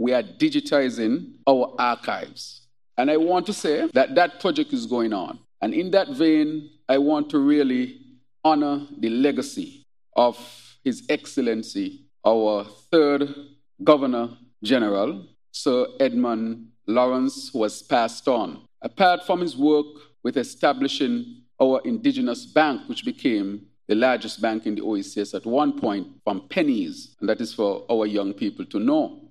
we are digitizing our archives. And I want to say that that project is going on. And in that vein, I want to really honor the legacy of His Excellency, our third Governor General, Sir Edmund Lawrence, who has passed on. Apart from his work with establishing our indigenous bank, which became the largest bank in the OECS at one point, from pennies, and that is for our young people to know.